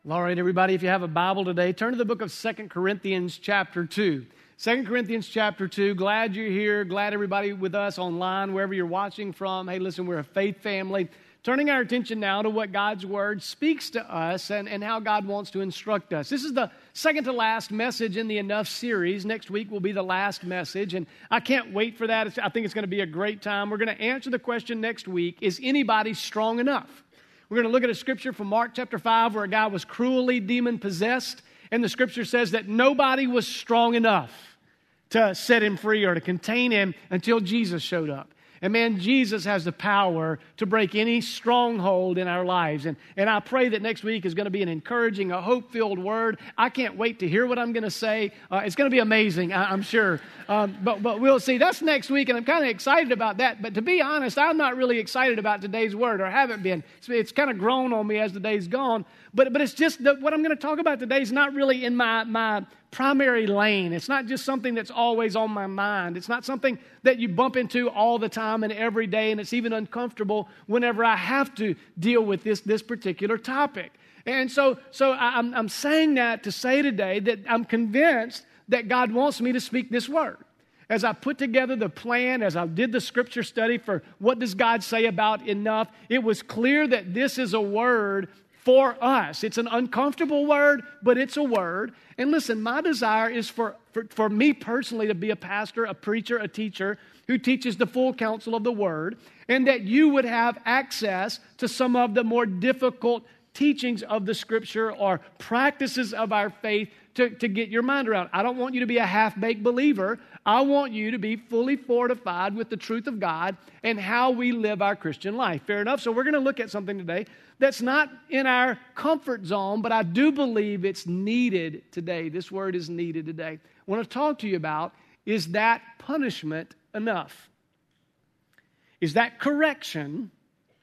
All right, everybody, if you have a Bible today, turn to the book of 2 Corinthians chapter 2. 2 Corinthians chapter 2, glad you're here, glad everybody with us online, wherever you're watching from. Hey, listen, we're a faith family. Turning our attention now to what God's Word speaks to us and how God wants to instruct us. This is the second to last message in the Enough series. Next week will be the last message, and I can't wait for that. I think it's going to be a great time. We're going to answer the question next week, is anybody strong enough? We're going to look at a scripture from Mark chapter 5 where a guy was cruelly demon-possessed, and the scripture says that nobody was strong enough to set him free or to contain him until Jesus showed up. And man, Jesus has the power to break any stronghold in our lives. And I pray that next week is going to be an encouraging, a hope-filled word. I can't wait to hear what I'm going to say. It's going to be amazing, I'm sure. But we'll see. That's next week, and I'm kind of excited about that. But to be honest, I'm not really excited about today's word, or haven't been. It's kind of grown on me as the day's gone. But it's just that what I'm going to talk about today is not really in my primary lane. It's not just something that's always on my mind. It's not something that you bump into all the time and every day, and it's even uncomfortable whenever I have to deal with this particular topic. And so I'm saying that to say today that I'm convinced that God wants me to speak this word. As I put together the plan, as I did the scripture study for what does God say about enough, it was clear that this is a word for us. It's an uncomfortable word, but it's a word. And listen, my desire is for me personally to be a pastor, a preacher, a teacher who teaches the full counsel of the word, and that you would have access to some of the more difficult teachings of the scripture or practices of our faith to get your mind around. I don't want you to be a half-baked believer. I want you to be fully fortified with the truth of God and how we live our Christian life. Fair enough? So we're going to look at something today that's not in our comfort zone, but I do believe it's needed today. This word is needed today. What I want to talk to you about is that punishment enough? Is that correction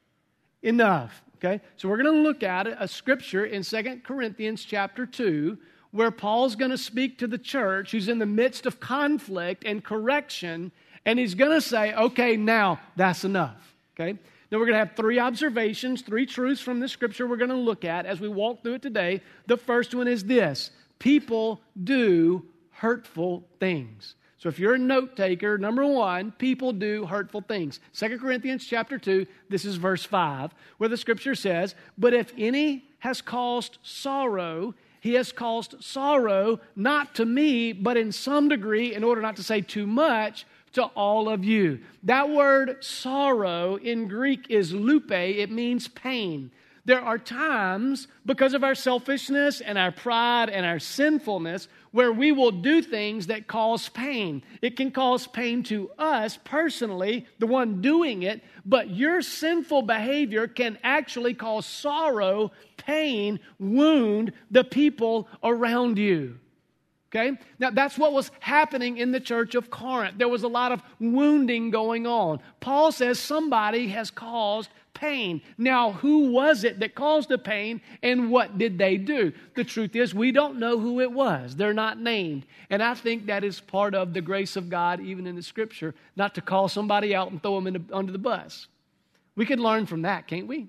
enough? Okay, so we're going to look at a scripture in 2 Corinthians chapter 2 where Paul's going to speak to the church who's in the midst of conflict and correction, and he's going to say, okay, now that's enough. Okay, now we're going to have three observations, three truths from this scripture we're going to look at as we walk through it today. The first one is this: people do hurtful things. So if you're a note taker, number one, people do hurtful things. 2 Corinthians chapter 2, this is verse 5, where the scripture says, but if any has caused sorrow, he has caused sorrow not to me, but in some degree, in order not to say too much, to all of you. That word sorrow in Greek is lupe. It means pain. There are times, because of our selfishness and our pride and our sinfulness, where we will do things that cause pain. It can cause pain to us personally, the one doing it, but your sinful behavior can actually cause sorrow, pain, wound the people around you. Okay? Now, that's what was happening in the church of Corinth. There was a lot of wounding going on. Paul says somebody has caused pain. Now, who was it that caused the pain, and what did they do? The truth is, we don't know who it was. They're not named. And I think that is part of the grace of God, even in the Scripture, not to call somebody out and throw them under the bus. We could learn from that, can't we?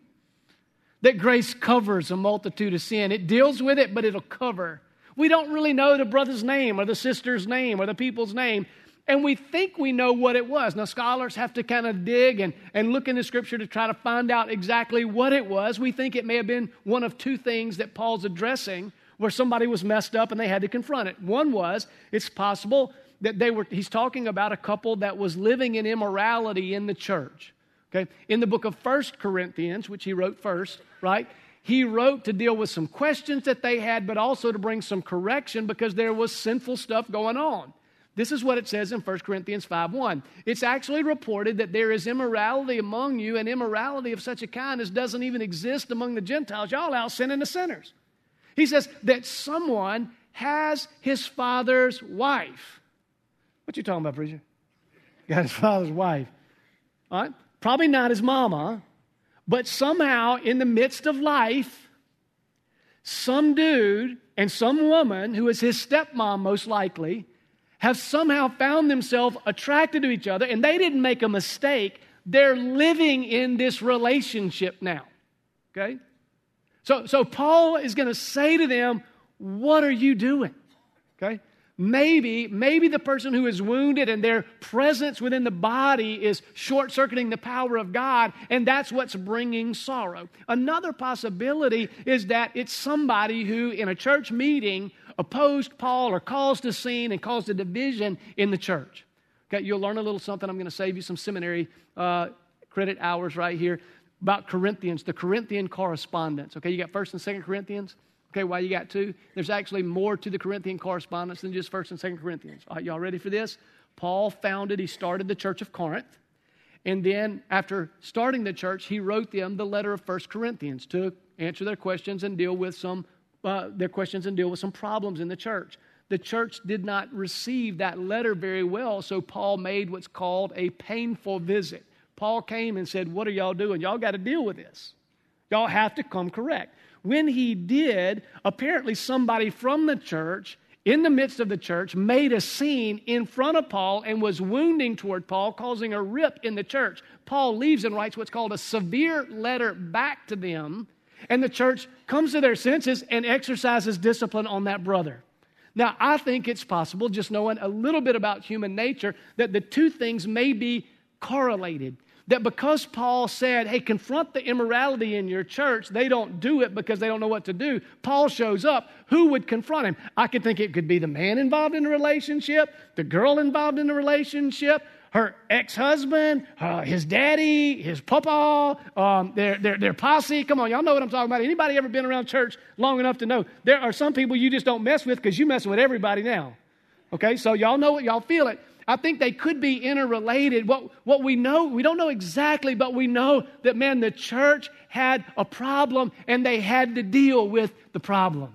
That grace covers a multitude of sin. It deals with it, but it'll cover. We don't really know the brother's name or the sister's name or the people's name, and we think we know what it was. Now, scholars have to kind of dig and look in the Scripture to try to find out exactly what it was. We think it may have been one of two things that Paul's addressing where somebody was messed up and they had to confront it. One was, it's possible that he's talking about a couple that was living in immorality in the church. Okay? In the book of 1 Corinthians, which he wrote first, right? He wrote to deal with some questions that they had, but also to bring some correction because there was sinful stuff going on. This is what it says in 1 Corinthians 5:1. It's actually reported that there is immorality among you, and immorality of such a kind as doesn't even exist among the Gentiles. Y'all out sinning the sinners. He says that someone has his father's wife. What you talking about, preacher? Got his father's wife. All right? Probably not his mama, but somehow in the midst of life, some dude and some woman who is his stepmom most likely have somehow found themselves attracted to each other, and they didn't make a mistake. They're living in this relationship now, okay? So Paul is going to say to them, what are you doing? Okay? Maybe the person who is wounded and their presence within the body is short-circuiting the power of God, and that's what's bringing sorrow. Another possibility is that it's somebody who, in a church meeting, opposed Paul or caused a scene and caused a division in the church. Okay, you'll learn a little something. I'm going to save you some seminary credit hours right here about Corinthians, the Corinthian correspondence. Okay, you got 1st and 2nd Corinthians. Okay, why you got 2? There's actually more to the Corinthian correspondence than just 1st and 2nd Corinthians. All right, y'all ready for this? Paul he started the church of Corinth. And then after starting the church, he wrote them the letter of 1 Corinthians to answer their questions and deal with some problems in the church. The church did not receive that letter very well, so Paul made what's called a painful visit. Paul came and said, what are y'all doing? Y'all got to deal with this. Y'all have to come correct. When he did, apparently somebody from the church, in the midst of the church, made a scene in front of Paul and was wounding toward Paul, causing a rip in the church. Paul leaves and writes what's called a severe letter back to them, and the church comes to their senses and exercises discipline on that brother. Now, I think it's possible, just knowing a little bit about human nature, that the two things may be correlated. That because Paul said, hey, confront the immorality in your church, they don't do it because they don't know what to do. Paul shows up. Who would confront him? I could think it could be the man involved in the relationship, the girl involved in the relationship, her ex-husband, his daddy, his papa, their posse. Come on, y'all know what I'm talking about. Anybody ever been around church long enough to know there are some people you just don't mess with because you messing with everybody now. Okay, so y'all know it, y'all feel it. I think they could be interrelated. What we know, we don't know exactly, but we know that, man, the church had a problem and they had to deal with the problem.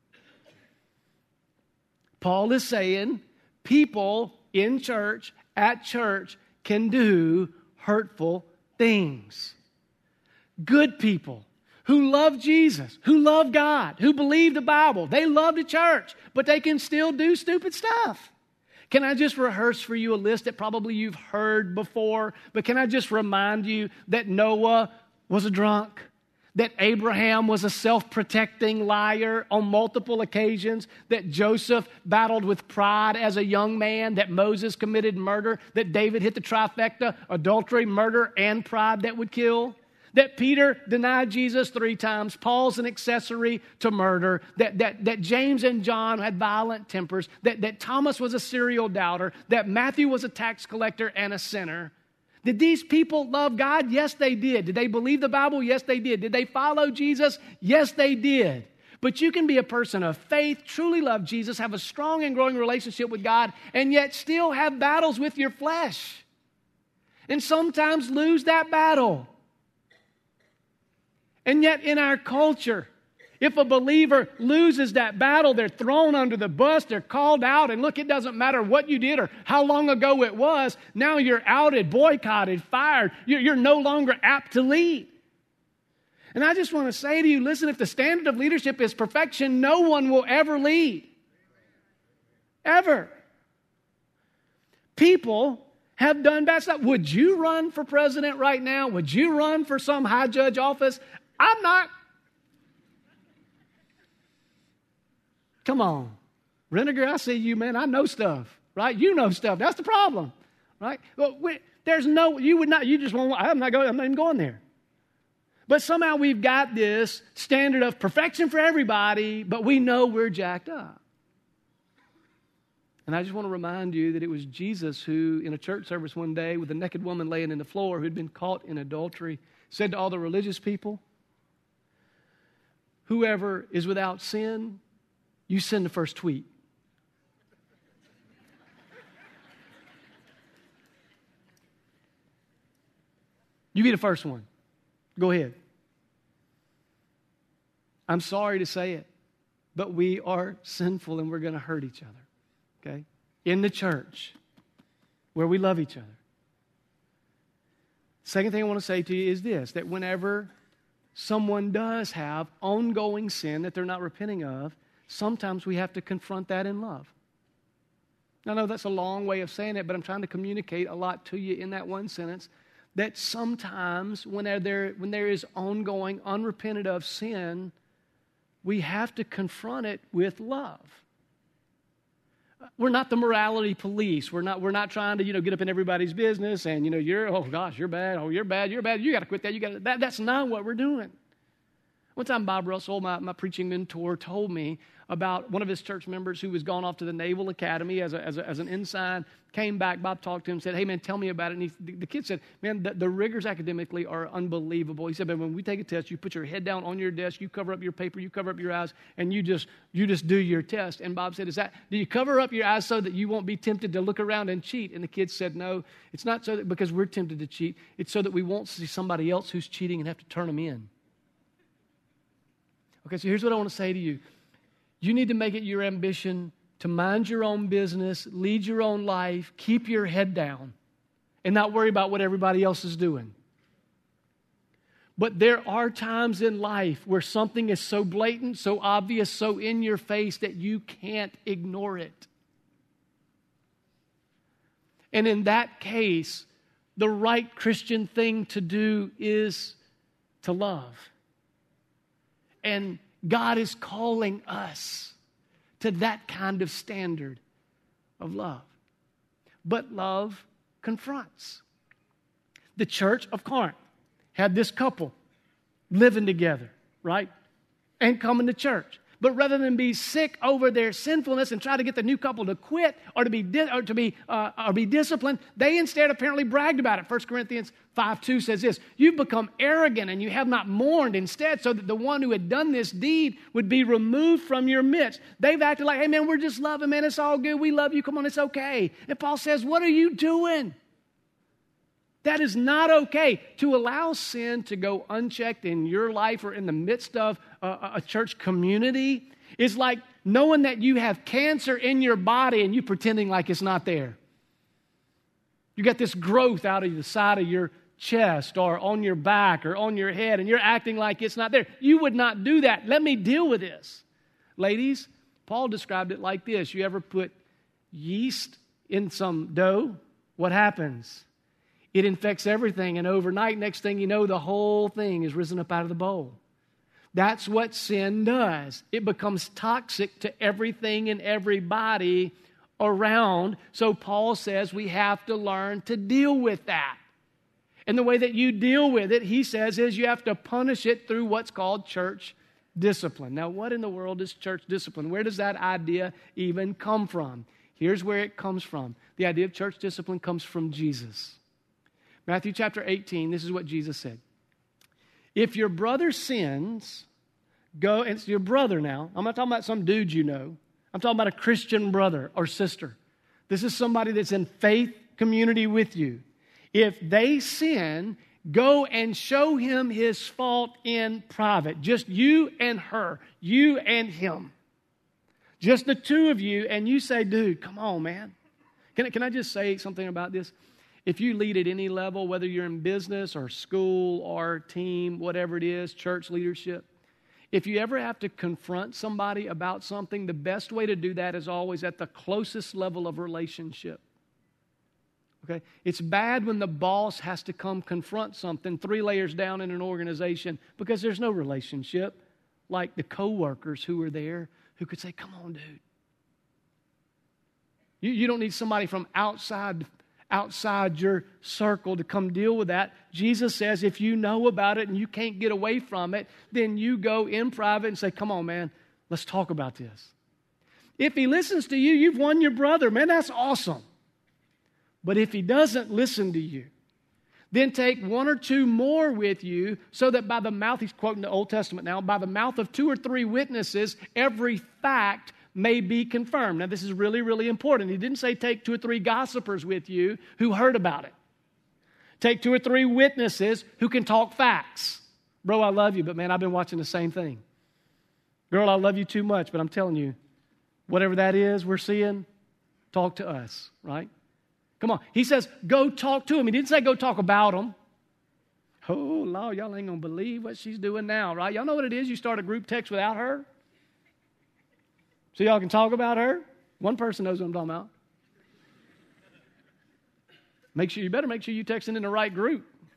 Paul is saying people in church, at church, can do hurtful things. Good people who love Jesus, who love God, who believe the Bible, they love the church, but they can still do stupid stuff. Can I just rehearse for you a list that probably you've heard before, but can I just remind you that Noah was a drunk, that Abraham was a self-protecting liar on multiple occasions, that Joseph battled with pride as a young man, that Moses committed murder, that David hit the trifecta, adultery, murder, and pride that would kill? That Peter denied Jesus 3 times, Paul's an accessory to murder, that James and John had violent tempers, that Thomas was a serial doubter, that Matthew was a tax collector and a sinner. Did these people love God? Yes, they did. Did they believe the Bible? Yes, they did. Did they follow Jesus? Yes, they did. But you can be a person of faith, truly love Jesus, have a strong and growing relationship with God, and yet still have battles with your flesh. And sometimes lose that battle. And yet in our culture, if a believer loses that battle, they're thrown under the bus, they're called out, and look, it doesn't matter what you did or how long ago it was, now you're outed, boycotted, fired. You're no longer apt to lead. And I just want to say to you, listen, if the standard of leadership is perfection, no one will ever lead. Ever. People have done bad stuff. Would you run for president right now? Would you run for some high judge office? I'm not. Come on. Renegger, I see you, man. I know stuff, right? You know stuff. That's the problem, right? Well, you just won't, I'm not even going there. But somehow we've got this standard of perfection for everybody, but we know we're jacked up. And I just want to remind you that it was Jesus who, in a church service one day with a naked woman laying in the floor who had been caught in adultery, said to all the religious people, whoever is without sin, you send the first tweet. You be the first one. Go ahead. I'm sorry to say it, but we are sinful and we're going to hurt each other. Okay? In the church, where we love each other. Second thing I want to say to you is this, that whenever someone does have ongoing sin that they're not repenting of, sometimes we have to confront that in love. I know that's a long way of saying it, but I'm trying to communicate a lot to you in that one sentence, that sometimes when there is ongoing, unrepented of sin, we have to confront it with love. We're not the morality police. We're not trying to, get up in everybody's business and, you're bad. Oh, you're bad. You got to quit that. That's not what we're doing. One time, Bob Russell, my preaching mentor, told me about one of his church members who was gone off to the Naval Academy as an ensign, came back. Bob talked to him, said, hey, man, tell me about it. And the kid said, man, the rigors academically are unbelievable. He said, man, when we take a test, you put your head down on your desk, you cover up your paper, you cover up your eyes, and you just do your test. And Bob said, do you cover up your eyes so that you won't be tempted to look around and cheat? And the kid said, no, it's not so that because we're tempted to cheat. It's so that we won't see somebody else who's cheating and have to turn them in. Okay, so here's what I want to say to you. You need to make it your ambition to mind your own business, lead your own life, keep your head down, and not worry about what everybody else is doing. But there are times in life where something is so blatant, so obvious, so in your face that you can't ignore it. And in that case, the right Christian thing to do is to love. And God is calling us to that kind of standard of love. But love confronts. The church of Corinth had this couple living together, right? And coming to church. But rather than be sick over their sinfulness and try to get the new couple to quit or to be disciplined, they instead apparently bragged about it. 1 Corinthians 5:2 says this, you've become arrogant and you have not mourned instead so that the one who had done this deed would be removed from your midst. They've acted like, hey man, we're just loving, man, it's all good, we love you, come on, it's okay. And Paul says, what are you doing? That is not okay. To allow sin to go unchecked in your life or in the midst of a church community is like knowing that you have cancer in your body and you pretending like it's not there. You got this growth out of the side of your chest or on your back or on your head and you're acting like it's not there. You would not do that. Let me deal with this. Ladies, Paul described it like this. You ever put yeast in some dough? What happens? It infects everything, and overnight, next thing you know, the whole thing is risen up out of the bowl. That's what sin does. It becomes toxic to everything and everybody around. So Paul says we have to learn to deal with that. And the way that you deal with it, he says, is you have to punish it through what's called church discipline. Now, what in the world is church discipline? Where does that idea even come from? Here's where it comes from. The idea of church discipline comes from Jesus. Matthew chapter 18, this is what Jesus said. If your brother sins, go, and it's your brother now. I'm not talking about some dude you know. I'm talking about a Christian brother or sister. This is somebody that's in faith community with you. If they sin, go and show him his fault in private. Just you and her, you and him. Just the two of you, and you say, dude, come on, man. Can I just say something about this? If you lead at any level, whether you're in business or school or team, whatever it is, church leadership, if you ever have to confront somebody about something, the best way to do that is always at the closest level of relationship. Okay? It's bad when the boss has to come confront something 3 layers down in an organization because there's no relationship like the coworkers who are there who could say, come on, dude. You don't need somebody from outside your circle to come deal with that. Jesus says if you know about it and you can't get away from it, then you go in private and say, come on, man, let's talk about this. If he listens to you, you've won your brother. Man, that's awesome. But if he doesn't listen to you, then take 1 or 2 more with you so that by the mouth, he's quoting the Old Testament now, by the mouth of 2 or 3 witnesses, every fact may be confirmed. Now, this is really, really important. He didn't say take 2 or 3 gossipers with you who heard about it. Take 2 or 3 witnesses who can talk facts. Bro, I love you, but man, I've been watching the same thing. Girl, I love you too much, but I'm telling you, whatever that is we're seeing, talk to us, right? Come on. He says, go talk to him. He didn't say go talk about him. Oh, Lord, y'all ain't going to believe what she's doing now, right? Y'all know what it is? You start a group text without her? So y'all can talk about her? One person knows what I'm talking about. You better make sure you texting in the right group.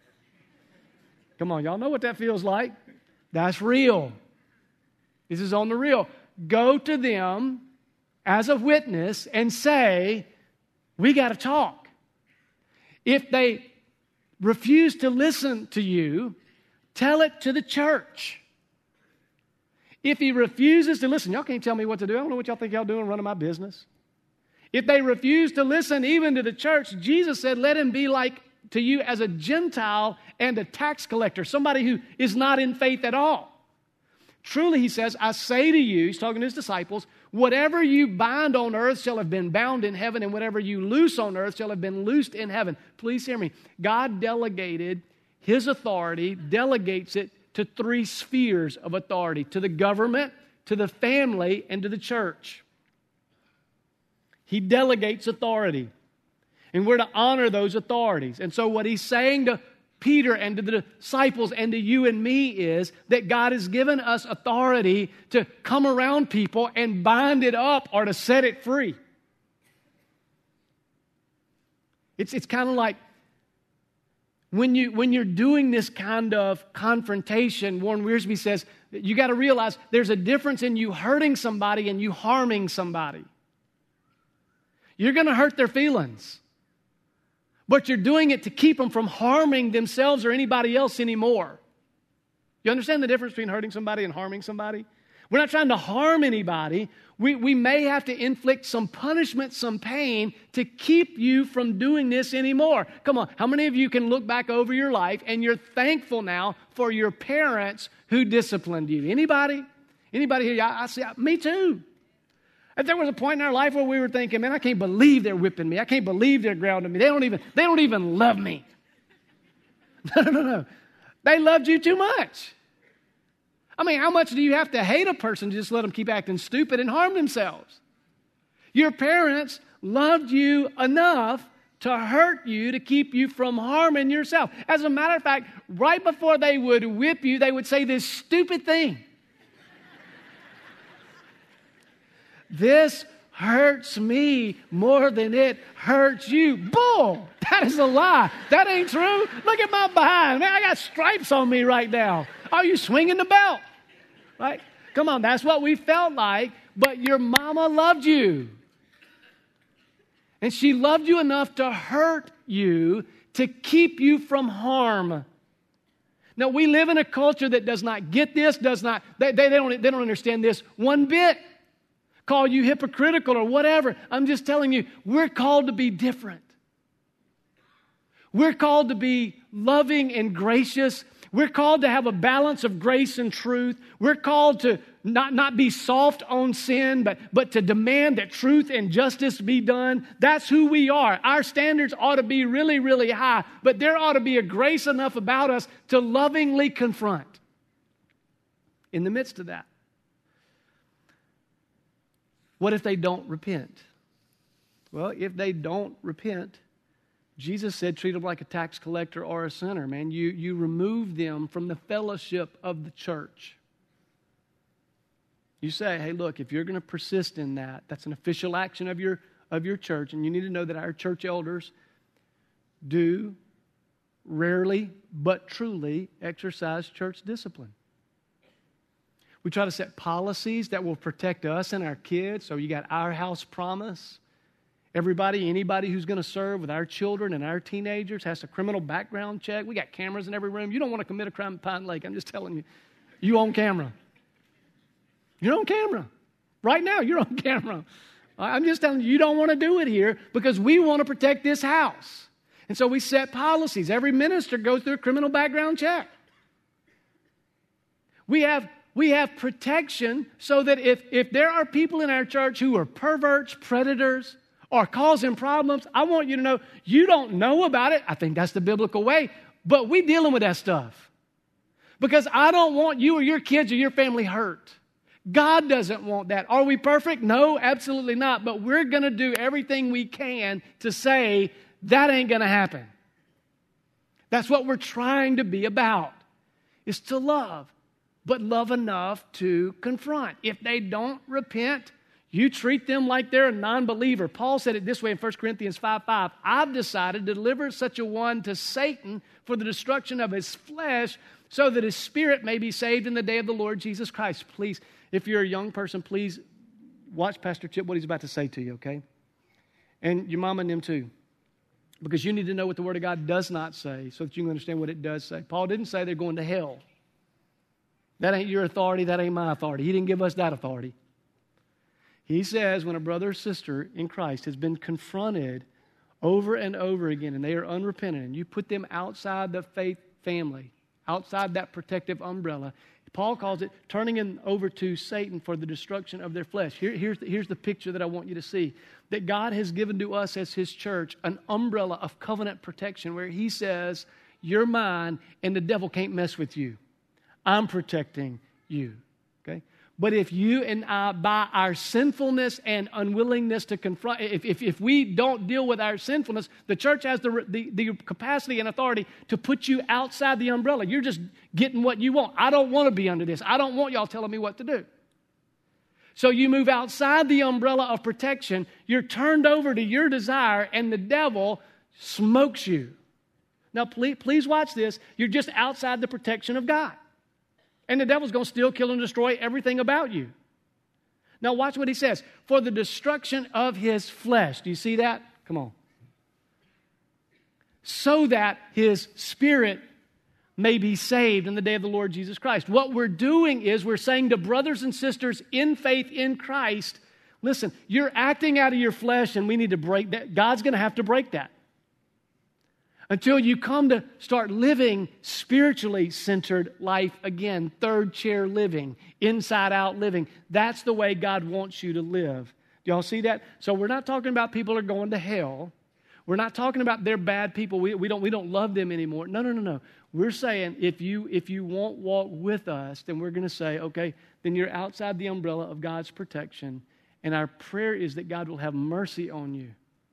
Come on, y'all know what that feels like. That's real. This is on the real. Go to them as a witness and say, we got to talk. If they refuse to listen to you, tell it to the church. If he refuses to listen, y'all can't tell me what to do. I don't know what y'all think y'all doing running my business. If they refuse to listen even to the church, Jesus said, let him be like to you as a Gentile and a tax collector, somebody who is not in faith at all. Truly, he says, I say to you, he's talking to his disciples, whatever you bind on earth shall have been bound in heaven, and whatever you loose on earth shall have been loosed in heaven. Please hear me. God delegated his authority, delegates it to 3 spheres of authority, to the government, to the family, and to the church. He delegates authority. And we're to honor those authorities. And so what he's saying to Peter and to the disciples and to you and me is that God has given us authority to come around people and bind it up or to set it free. It's kind of like when you're doing this kind of confrontation, Warren Wiersbe says, you got to realize there's a difference in you hurting somebody and you harming somebody. You're going to hurt their feelings. But you're doing it to keep them from harming themselves or anybody else anymore. You understand the difference between hurting somebody and harming somebody? We're not trying to harm anybody. We may have to inflict some punishment, some pain to keep you from doing this anymore. Come on, how many of you can look back over your life and you're thankful now for your parents who disciplined you? Anybody? Anybody here? I see, me too. If there was a point in our life where we were thinking, man, I can't believe they're whipping me. I can't believe they're grounding me. They don't even love me. No. They loved you too much. I mean, how much do you have to hate a person to just let them keep acting stupid and harm themselves? Your parents loved you enough to hurt you to keep you from harming yourself. As a matter of fact, right before they would whip you, they would say this stupid thing. This hurts me more than it hurts you. Bull! That is a lie. That ain't true. Look at my behind. Man, I got stripes on me right now. Are you swinging the belt? Right? Come on, that's what we felt like, but your mama loved you. And she loved you enough to hurt you to keep you from harm. Now, we live in a culture that does not get this, they don't understand this one bit. Call you hypocritical or whatever. I'm just telling you, we're called to be different. We're called to be loving and gracious. We're called to have a balance of grace and truth. We're called to not be soft on sin, but to demand that truth and justice be done. That's who we are. Our standards ought to be really, really high, but there ought to be a grace enough about us to lovingly confront in the midst of that. What if they don't repent? Well, if they don't repent, Jesus said treat them like a tax collector or a sinner, man. You remove them from the fellowship of the church. You say, hey, look, if you're going to persist in that, that's an official action of your church, and you need to know that our church elders do rarely but truly exercise church discipline. We try to set policies that will protect us and our kids. So you got Our House Promise. Anybody who's going to serve with our children and our teenagers has a criminal background check. We got cameras in every room. You don't want to commit a crime in Pine Lake. I'm just telling you. You on camera. You're on camera. Right now, you're on camera. I'm just telling you, you don't want to do it here because we want to protect this house. And so we set policies. Every minister goes through a criminal background check. We have protection so that if there are people in our church who are perverts, predators, or causing problems, I want you to know you don't know about it. I think that's the biblical way, but we dealing with that stuff. Because I don't want you or your kids or your family hurt. God doesn't want that. Are we perfect? No, absolutely not. But we're going to do everything we can to say that ain't going to happen. That's what we're trying to be about, is to love. But love enough to confront. If they don't repent, You treat them like they're a non-believer. Paul said it this way in 1 Corinthians 5:5. I've decided to deliver such a one to Satan for the destruction of his flesh so that his spirit may be saved in the day of the Lord Jesus Christ. Please, if you're a young person, please watch Pastor Chip, what he's about to say to you, okay? And your mama and them too. Because you need to know what the Word of God does not say so that you can understand what it does say. Paul didn't say they're going to hell. That ain't your authority. That ain't my authority. He didn't give us that authority. He says when a brother or sister in Christ has been confronted over and over again and they are unrepentant and you put them outside the faith family, outside that protective umbrella, Paul calls it turning them over to Satan for the destruction of their flesh. Here's the picture that I want you to see. That God has given to us as His church an umbrella of covenant protection where He says, you're mine and the devil can't mess with you. I'm protecting you. Okay? But if you and I, by our sinfulness and unwillingness to confront, if we don't deal with our sinfulness, the church has the capacity and authority to put you outside the umbrella. You're just getting what you want. I don't want to be under this. I don't want y'all telling me what to do. So you move outside the umbrella of protection. You're turned over to your desire, and the devil smokes you. Now, please watch this. You're just outside the protection of God. And the devil's going to steal, kill, and destroy everything about you. Now watch what he says. For the destruction of his flesh. Do you see that? Come on. So that his spirit may be saved in the day of the Lord Jesus Christ. What we're doing is we're saying to brothers and sisters in faith in Christ, listen, you're acting out of your flesh and we need to break that. God's going to have to break that. Until you come to start living spiritually centered life again, third chair living, inside out living. That's the way God wants you to live. Do y'all see that? So we're not talking about people who are going to hell. We're not talking about they're bad people. We don't love them anymore. No. We're saying if you won't walk with us, then we're going to say, okay, then you're outside the umbrella of God's protection. And our prayer is that God will have mercy on you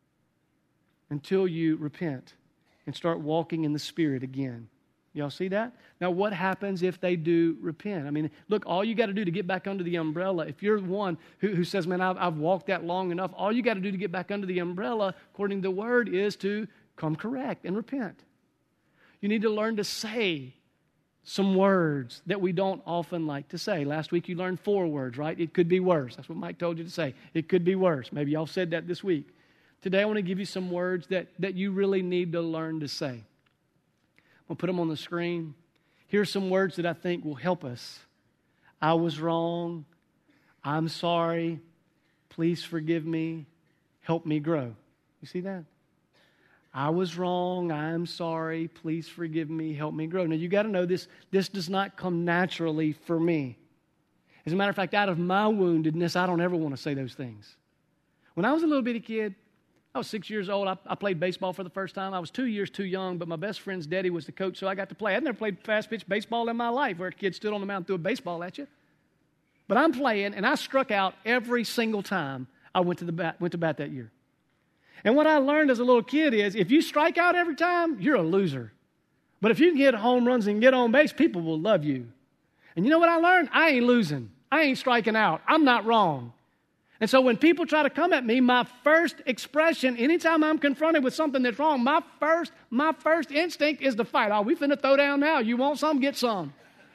until you repent and start walking in the Spirit again. Y'all see that? Now, what happens if they do repent? I mean, look, all you got to do to get back under the umbrella, if you're one who says, man, I've walked that long enough, all you got to do to get back under the umbrella, according to the Word, is to come correct and repent. You need to learn to say some words that we don't often like to say. Last week you learned 4 words, right? It could be worse. That's what Mike told you to say. It could be worse. Maybe y'all said that this week. Today I want to give you some words that you really need to learn to say. We'll put them on the screen. Here's some words that I think will help us. I was wrong. I'm sorry. Please forgive me. Help me grow. You see that? I was wrong. I'm sorry. Please forgive me. Help me grow. Now you got to know this does not come naturally for me. As a matter of fact, out of my woundedness, I don't ever want to say those things. When I was a little bitty kid, I was 6 years old. I played baseball for the first time. I was 2 years too young, but my best friend's daddy was the coach, so I got to play. I'd never played fast-pitch baseball in my life where a kid stood on the mound and threw a baseball at you. But I'm playing, and I struck out every single time I went to bat that year. And what I learned as a little kid is if you strike out every time, you're a loser. But if you can hit home runs and get on base, people will love you. And you know what I learned? I ain't losing. I ain't striking out. I'm not wrong. And so when people try to come at me, my first expression, anytime I'm confronted with something that's wrong, my first instinct is to fight. Oh, we finna throw down now. You want some? Get some.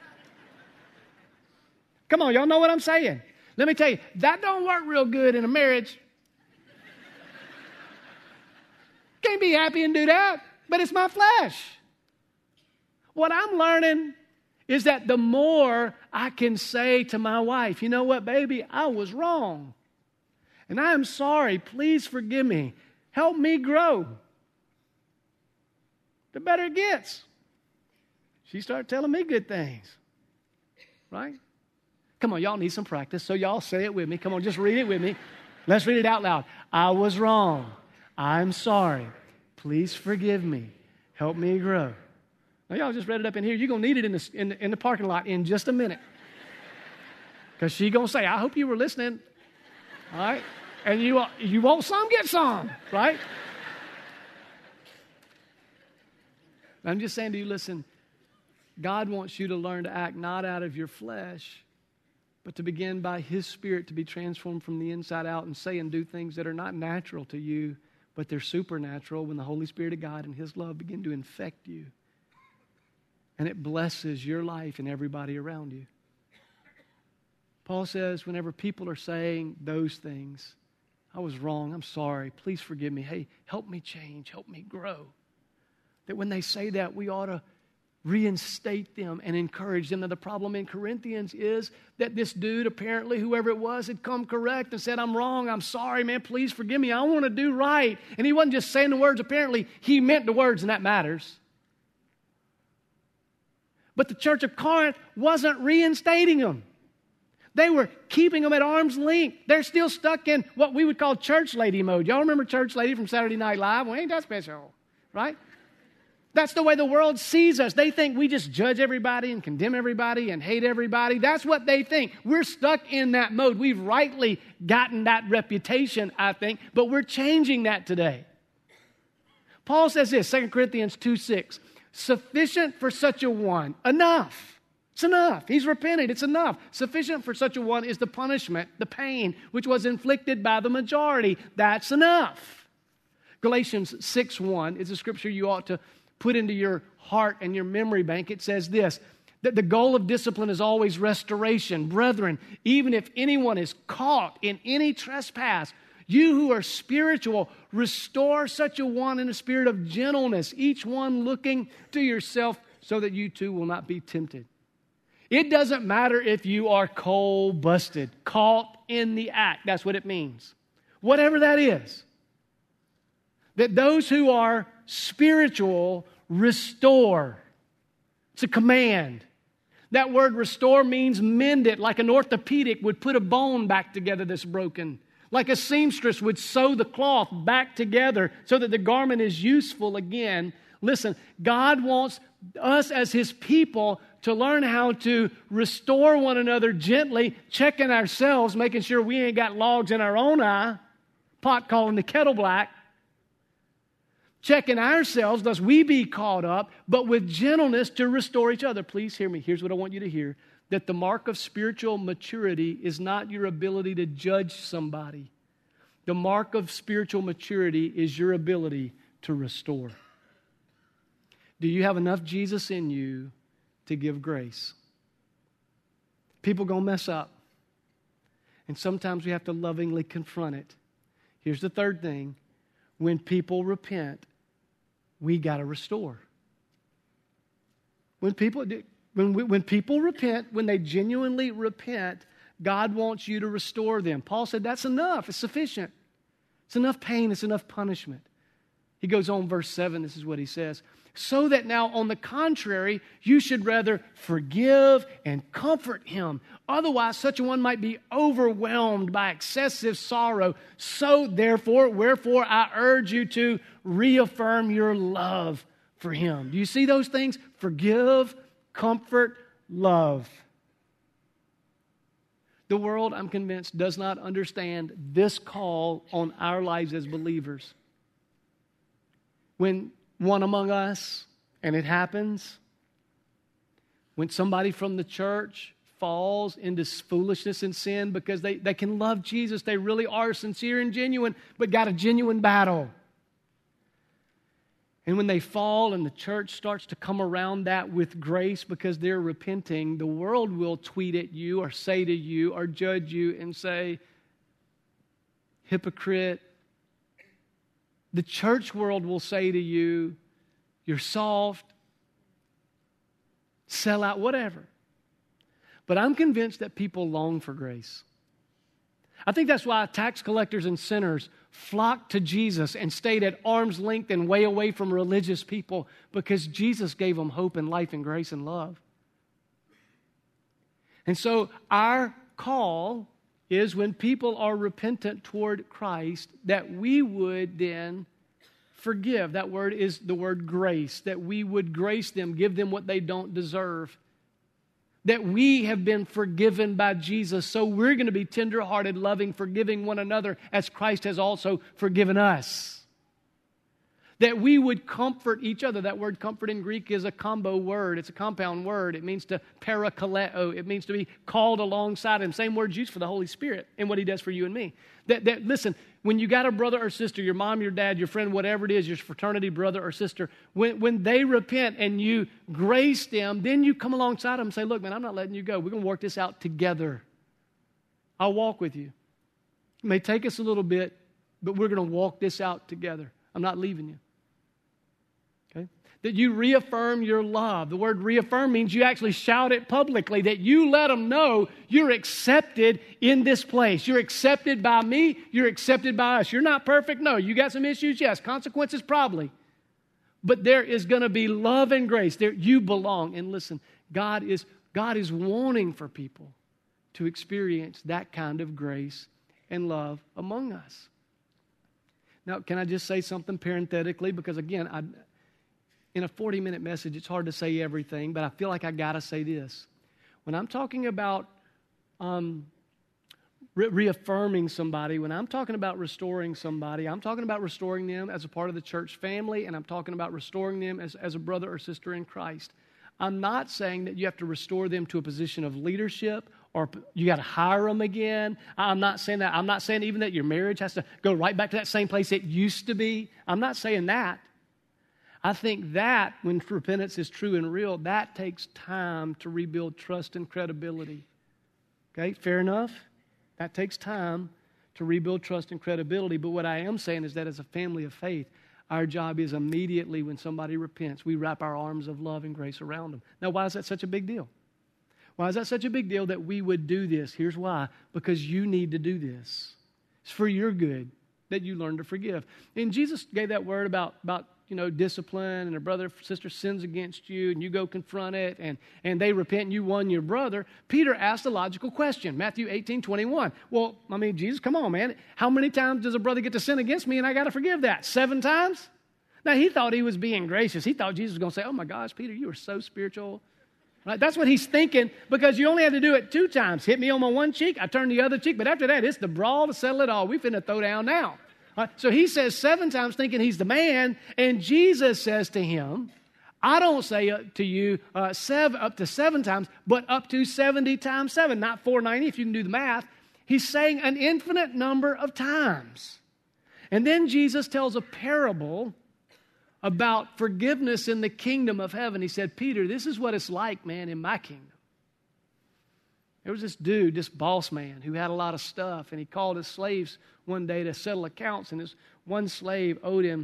Come on, y'all know what I'm saying. Let me tell you, that don't work real good in a marriage. Can't be happy and do that, but it's my flesh. What I'm learning is that the more I can say to my wife, you know what, baby, I was wrong. And I am sorry. Please forgive me. Help me grow. The better it gets. She started telling me good things. Right? Come on, y'all need some practice, so y'all say it with me. Come on, just read it with me. Let's read it out loud. I was wrong. I'm sorry. Please forgive me. Help me grow. Now, y'all just read it up in here. You're going to need it in the parking lot in just a minute. Because she's going to say, I hope you were listening. All right? And you want some, get some. Right? I'm just saying to you, listen, God wants you to learn to act not out of your flesh, but to begin by His Spirit to be transformed from the inside out and say and do things that are not natural to you, but they're supernatural when the Holy Spirit of God and His love begin to infect you. And it blesses your life and everybody around you. Paul says, whenever people are saying those things, I was wrong, I'm sorry, please forgive me. Hey, help me change, help me grow. That when they say that, we ought to reinstate them and encourage them. Now, the problem in Corinthians is that this dude, apparently, whoever it was, had come correct and said, I'm wrong, I'm sorry, man, please forgive me, I want to do right. And he wasn't just saying the words, apparently, he meant the words, and that matters. But the church of Corinth wasn't reinstating them. They were keeping them at arm's length. They're still stuck in what we would call church lady mode. Y'all remember Church Lady from Saturday Night Live? Well, ain't that special, right? That's the way the world sees us. They think we just judge everybody and condemn everybody and hate everybody. That's what they think. We're stuck in that mode. We've rightly gotten that reputation, I think, but we're changing that today. Paul says this, 2 Corinthians 2:6, sufficient for such a one, enough. It's enough. He's repented. It's enough. Sufficient for such a one is the punishment, the pain, which was inflicted by the majority. That's enough. Galatians 6:1 is a scripture you ought to put into your heart and your memory bank. It says this, that the goal of discipline is always restoration. Brethren, even if anyone is caught in any trespass, you who are spiritual, restore such a one in a spirit of gentleness, each one looking to yourself so that you too will not be tempted. It doesn't matter if you are cold busted, caught in the act. That's what it means. Whatever that is. That those who are spiritual restore. It's a command. That word restore means mend it, like an orthopedic would put a bone back together that's broken. Like a seamstress would sew the cloth back together so that the garment is useful again. Listen, God wants us as His people to learn how to restore one another gently, checking ourselves, making sure we ain't got logs in our own eye, pot calling the kettle black. Checking ourselves, lest we be caught up, but with gentleness to restore each other. Please hear me. Here's what I want you to hear. That the mark of spiritual maturity is not your ability to judge somebody. The mark of spiritual maturity is your ability to restore. Do you have enough Jesus in you to give grace? People gonna mess up. And sometimes we have to lovingly confront it. Here's the third thing. When people repent, we got to restore. When people repent, when they genuinely repent, God wants you to restore them. Paul said that's enough. It's sufficient. It's enough pain. It's enough punishment. He goes on, verse 7, this is what he says. So that now, on the contrary, you should rather forgive and comfort him. Otherwise, such a one might be overwhelmed by excessive sorrow. So, therefore, wherefore I urge you to reaffirm your love for him. Do you see those things? Forgive, comfort, love. The world, I'm convinced, does not understand this call on our lives as believers. When one among us, and it happens, when somebody from the church falls into foolishness and sin because they can love Jesus, they really are sincere and genuine, but got a genuine battle. And when they fall and the church starts to come around that with grace because they're repenting, the world will tweet at you or say to you or judge you and say, hypocrite. The church world will say to you, you're soft, sell out, whatever. But I'm convinced that people long for grace. I think that's why tax collectors and sinners flocked to Jesus and stayed at arm's length and way away from religious people because Jesus gave them hope and life and grace and love. And so our call is when people are repentant toward Christ, that we would then forgive. That word is the word grace, that we would grace them, give them what they don't deserve. That we have been forgiven by Jesus, so we're going to be tenderhearted, loving, forgiving one another as Christ has also forgiven us. that we would comfort each other. That word comfort in Greek is a combo word. It's a compound word. It means to parakaleo. It means to be called alongside him. Same word used for the Holy Spirit and what he does for you and me. Listen, when you got a brother or sister, your mom, your dad, your friend, whatever it is, your fraternity brother or sister, when they repent and you grace them, then you come alongside them and say, look, man, I'm not letting you go. We're going to work this out together. I'll walk with you. It may take us a little bit, but we're going to walk this out together. I'm not leaving you. Okay? That you reaffirm your love. The word reaffirm means you actually shout it publicly, that you let them know you're accepted in this place. You're accepted by me. You're accepted by us. You're not perfect. No. You got some issues. Yes. Consequences probably. But there is going to be love and grace. There you belong. And listen, God is wanting for people to experience that kind of grace and love among us. Now, can I just say something parenthetically? Because again, in a 40-minute message, it's hard to say everything, but I feel like I got to say this. When I'm talking about reaffirming somebody, when I'm talking about restoring somebody, I'm talking about restoring them as a part of the church family, and I'm talking about restoring them as a brother or sister in Christ. I'm not saying that you have to restore them to a position of leadership or you got to hire them again. I'm not saying that. I'm not saying even that your marriage has to go right back to that same place it used to be. I'm not saying that. I think that when repentance is true and real, that takes time to rebuild trust and credibility. Okay, fair enough? That takes time to rebuild trust and credibility. But what I am saying is that as a family of faith, our job is immediately when somebody repents, we wrap our arms of love and grace around them. Now, why is that such a big deal? Why is that such a big deal that we would do this? Here's why. Because you need to do this. It's for your good that you learn to forgive. And Jesus gave that word about discipline, and a brother or sister sins against you, and you go confront it, and they repent, and you won your brother. Peter asked a logical question, Matthew 18:21. Well, I mean, Jesus, come on, man. How many times does a brother get to sin against me, and I got to forgive that? 7 times? Now, he thought he was being gracious. He thought Jesus was going to say, oh, my gosh, Peter, you are so spiritual. Right? That's what he's thinking, because you only have to do it 2 times. Hit me on my one cheek, I turn the other cheek, but after that, it's the brawl to settle it all. We finna throw down now. Right? So he says 7 times thinking he's the man, and Jesus says to him, I don't say to you up to 7 times, but up to 70 times 7, not 490 if you can do the math. He's saying an infinite number of times. And then Jesus tells a parable about forgiveness in the kingdom of heaven. He said, Peter, this is what it's like, man, in my kingdom. There was this dude, this boss man, who had a lot of stuff, and he called his slaves one day to settle accounts, and his one slave owed him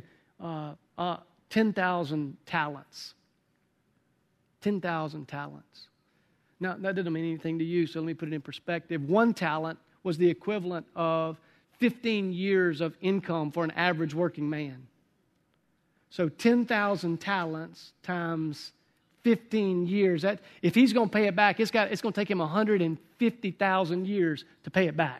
10,000 talents. 10,000 talents. Now, that doesn't mean anything to you, so let me put it in perspective. 1 talent was the equivalent of 15 years of income for an average working man. So 10,000 talents times 15 years. That, if he's going to pay it back, it's going to take him 150,000 years to pay it back.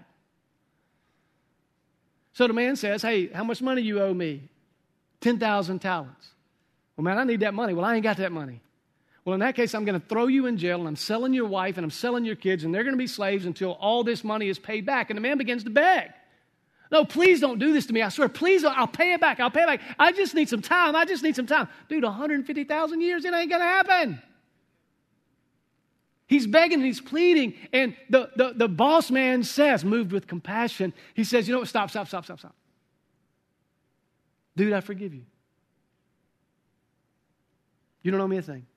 So the man says, hey, how much money you owe me? 10,000 talents. Well, man, I need that money. Well, I ain't got that money. Well, in that case, I'm going to throw you in jail, and I'm selling your wife, and I'm selling your kids, and they're going to be slaves until all this money is paid back. And the man begins to beg. No, please don't do this to me. I swear, please, I'll pay it back. I'll pay it back. I just need some time. I just need some time. Dude, 150,000 years, it ain't going to happen. He's begging and he's pleading. And the boss man says, moved with compassion, he says, you know what, stop. Dude, I forgive you. You don't owe me a thing.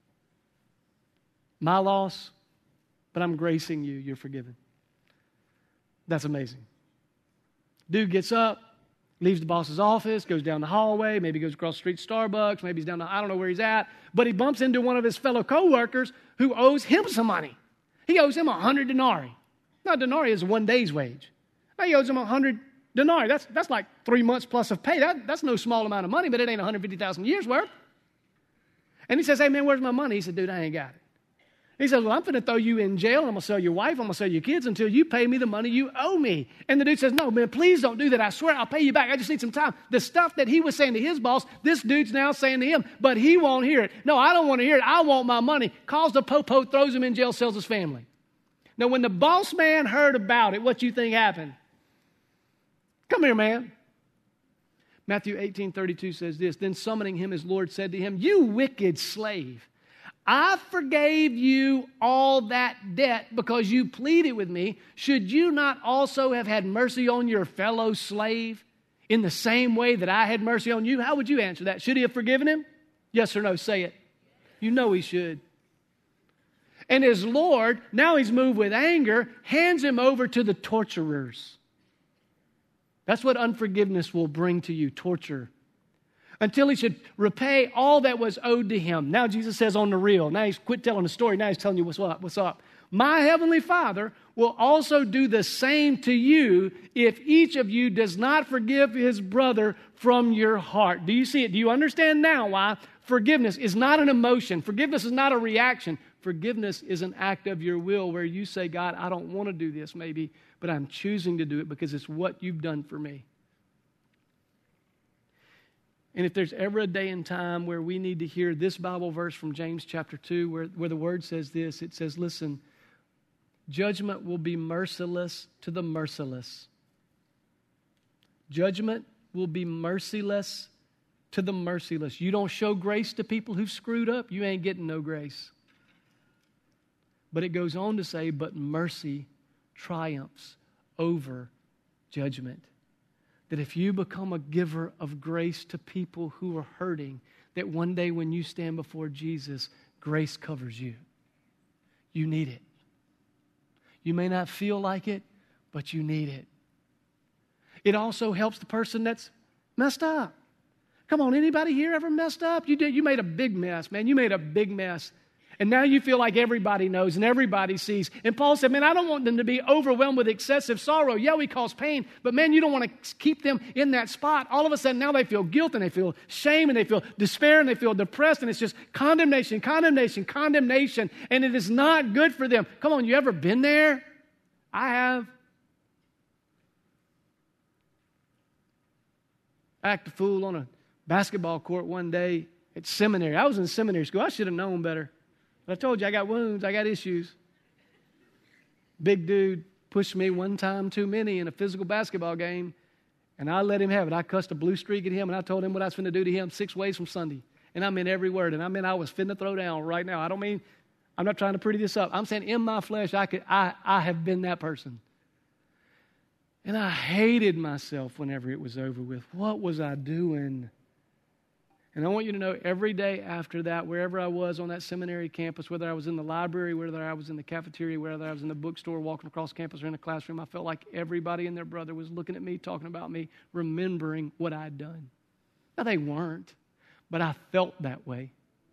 My loss, but I'm gracing you. You're forgiven. That's amazing. Dude gets up, leaves the boss's office, goes down the hallway, maybe goes across the street to Starbucks, maybe he's down I don't know where he's at, but he bumps into one of his fellow co-workers who owes him some money. He owes him 100 denarii. Now, denarii is 1 day's wage. Now, he owes him 100 denarii. That's like 3 months plus of pay. That's no small amount of money, but it ain't 150,000 years worth. And he says, hey, man, where's my money? He said, dude, I ain't got it. He says, well, I'm going to throw you in jail, and I'm going to sell your wife, I'm going to sell your kids until you pay me the money you owe me. And the dude says, no, man, please don't do that. I swear I'll pay you back. I just need some time. The stuff that he was saying to his boss, this dude's now saying to him, but he won't hear it. No, I don't want to hear it. I want my money. Calls the popo, throws him in jail, sells his family. Now, when the boss man heard about it, what you think happened? Come here, man. Matthew 18:32 says this, then summoning him, his Lord said to him, you wicked slave, I forgave you all that debt because you pleaded with me. Should you not also have had mercy on your fellow slave in the same way that I had mercy on you? How would you answer that? Should he have forgiven him? Yes or no? Say it. You know he should. And his Lord, now he's moved with anger, hands him over to the torturers. That's what unforgiveness will bring to you, torture. Until he should repay all that was owed to him. Now Jesus says on the real. Now he's quit telling the story. Now he's telling you what's up. What's up? My heavenly Father will also do the same to you if each of you does not forgive his brother from your heart. Do you see it? Do you understand now why forgiveness is not an emotion? Forgiveness is not a reaction. Forgiveness is an act of your will where you say, God, I don't want to do this maybe, but I'm choosing to do it because it's what you've done for me. And if there's ever a day and time where we need to hear this Bible verse from James chapter 2 where the word says this, it says, listen, judgment will be merciless to the merciless. Judgment will be merciless to the merciless. You don't show grace to people who've screwed up, you ain't getting no grace. But it goes on to say, but mercy triumphs over judgment. That if you become a giver of grace to people who are hurting, that one day when you stand before Jesus, grace covers you. You need it. You may not feel like it, but you need it. It also helps the person that's messed up. Come on, anybody here ever messed up? You made a big mess, man. You made a big mess. And now you feel like everybody knows and everybody sees. And Paul said, man, I don't want them to be overwhelmed with excessive sorrow. Yeah, we cause pain, but man, you don't want to keep them in that spot. All of a sudden, now they feel guilt and they feel shame and they feel despair and they feel depressed and it's just condemnation, condemnation, condemnation. And it is not good for them. Come on, you ever been there? I have. I acted a fool on a basketball court one day at seminary. I was in seminary school. I should have known better. But I told you, I got wounds, I got issues. Big dude pushed me one time too many in a physical basketball game, and I let him have it. I cussed a blue streak at him, and I told him what I was finna do to him 6 ways from Sunday. And I meant every word, and I meant I was finna throw down right now. I'm not trying to pretty this up. I'm saying in my flesh, I have been that person. And I hated myself whenever it was over with. What was I doing? And I want you to know every day after that, wherever I was on that seminary campus, whether I was in the library, whether I was in the cafeteria, whether I was in the bookstore, walking across campus or in a classroom, I felt like everybody and their brother was looking at me, talking about me, remembering what I'd done. Now, they weren't, but I felt that way.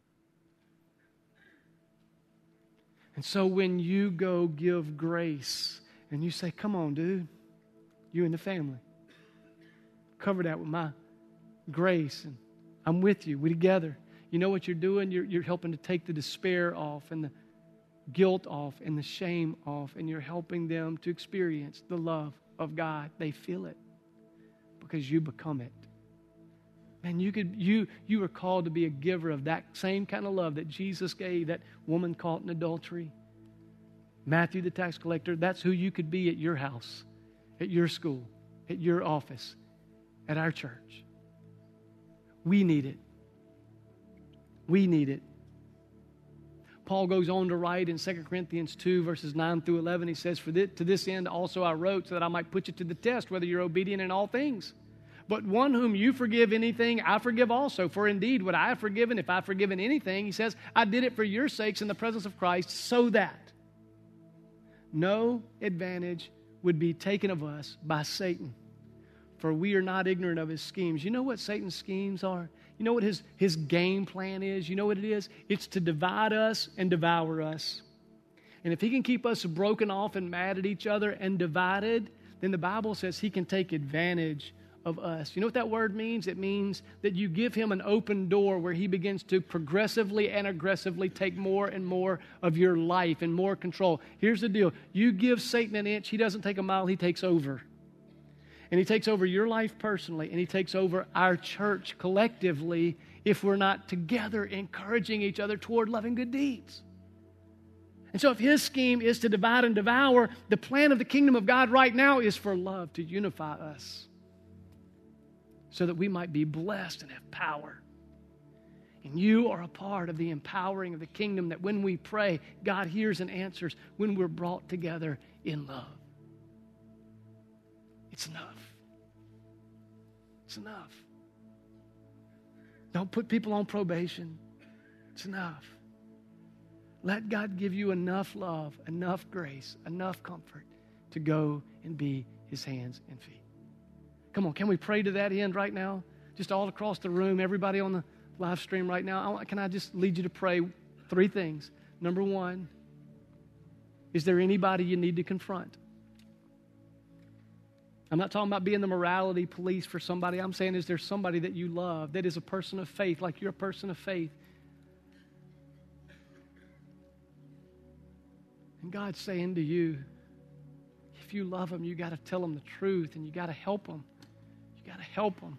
And so when you go give grace and you say, come on, dude, you and the family, cover that with my grace and I'm with you. We're together. You know what you're doing? You're helping to take the despair off and the guilt off and the shame off, and you're helping them to experience the love of God. They feel it because you become it. Man, you are called to be a giver of that same kind of love that Jesus gave that woman caught in adultery. Matthew the tax collector, that's who you could be at your house, at your school, at your office, at our church. We need it. We need it. Paul goes on to write in 2 Corinthians 2, verses 9 through 11. He says, to this end also I wrote, so that I might put you to the test, whether you're obedient in all things. But one whom you forgive anything, I forgive also. For indeed, what I have forgiven, if I have forgiven anything, he says, I did it for your sakes in the presence of Christ, so that no advantage would be taken of us by Satan. For we are not ignorant of his schemes. You know what Satan's schemes are? You know what his game plan is? You know what it is? It's to divide us and devour us. And if he can keep us broken off and mad at each other and divided, then the Bible says he can take advantage of us. You know what that word means? It means that you give him an open door where he begins to progressively and aggressively take more and more of your life and more control. Here's the deal. You give Satan an inch, he doesn't take a mile, he takes over. And he takes over your life personally, and he takes over our church collectively if we're not together encouraging each other toward loving good deeds. And so if his scheme is to divide and devour, the plan of the kingdom of God right now is for love to unify us. so that we might be blessed and have power. And you are a part of the empowering of the kingdom that when we pray, God hears and answers when we're brought together in love. It's enough. It's enough. Don't put people on probation. It's enough. Let God give you enough love, enough grace, enough comfort to go and be His hands and feet. Come on, can we pray to that end right now? Just all across the room, everybody on the live stream right now. Can I just lead you to pray 3 things? Number 1, is there anybody you need to confront? I'm not talking about being the morality police for somebody. I'm saying, is there somebody that you love that is a person of faith, like you're a person of faith? And God's saying to you, if you love them, you got to tell them the truth, and you got to help them. You got to help them.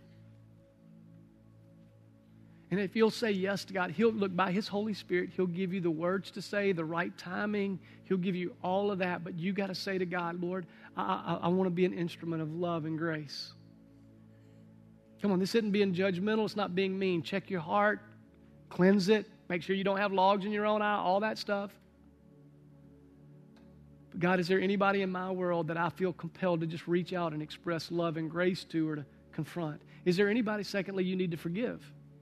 And if you'll say yes to God, He'll look by His Holy Spirit. He'll give you the words to say, the right timing. He'll give you all of that. But you got to say to God, Lord, I want to be an instrument of love and grace. Come on, this isn't being judgmental. It's not being mean. Check your heart. Cleanse it. Make sure you don't have logs in your own eye. All that stuff. But God, is there anybody in my world that I feel compelled to just reach out and express love and grace to or to confront? Is there anybody, secondly, you need to forgive?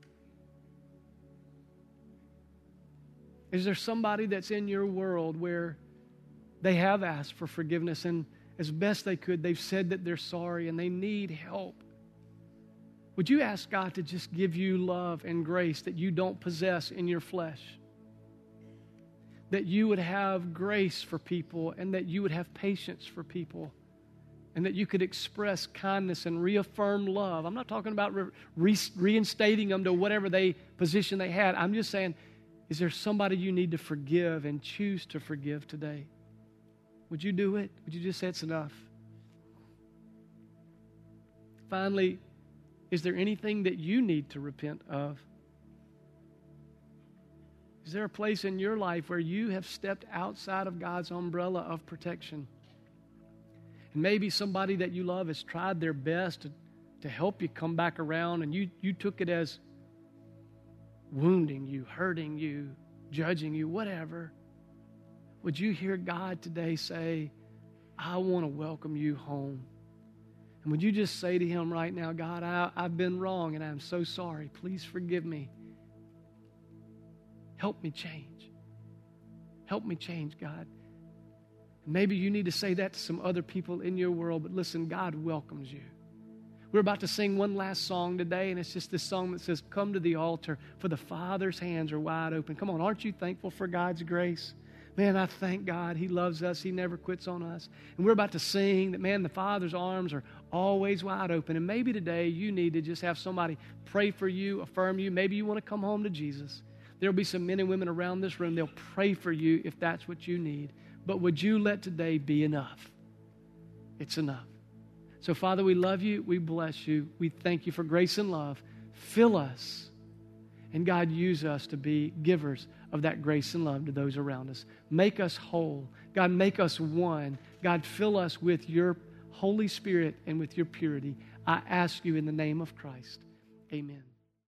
Is there somebody that's in your world where they have asked for forgiveness and as best they could, they've said that they're sorry and they need help? Would you ask God to just give you love and grace that you don't possess in your flesh? That you would have grace for people and that you would have patience for people and that you could express kindness and reaffirm love. I'm not talking about reinstating them to whatever position they had. I'm just saying, is there somebody you need to forgive and choose to forgive today? Would you do it? Would you just say it's enough? Finally, is there anything that you need to repent of? Is there a place in your life where you have stepped outside of God's umbrella of protection? And maybe somebody that you love has tried their best to help you come back around, and you took it as wounding you, hurting you, judging you, whatever. Would you hear God today say, I want to welcome you home? And would you just say to Him right now, God, I've been wrong and I'm so sorry. Please forgive me. Help me change. Help me change, God. And maybe you need to say that to some other people in your world, but listen, God welcomes you. We're about to sing one last song today, and it's just this song that says, come to the altar, for the Father's hands are wide open. Come on, aren't you thankful for God's grace? Man, I thank God. He loves us. He never quits on us. And we're about to sing that, man, the Father's arms are always wide open. And maybe today you need to just have somebody pray for you, affirm you. Maybe you want to come home to Jesus. There'll be some men and women around this room. They'll pray for you if that's what you need. But would you let today be enough? It's enough. So, Father, we love you. We bless you. We thank you for grace and love. Fill us. And, God, use us to be givers of that grace and love to those around us. Make us whole. God, make us one. God, fill us with your Holy Spirit and with your purity. I ask you in the name of Christ. Amen.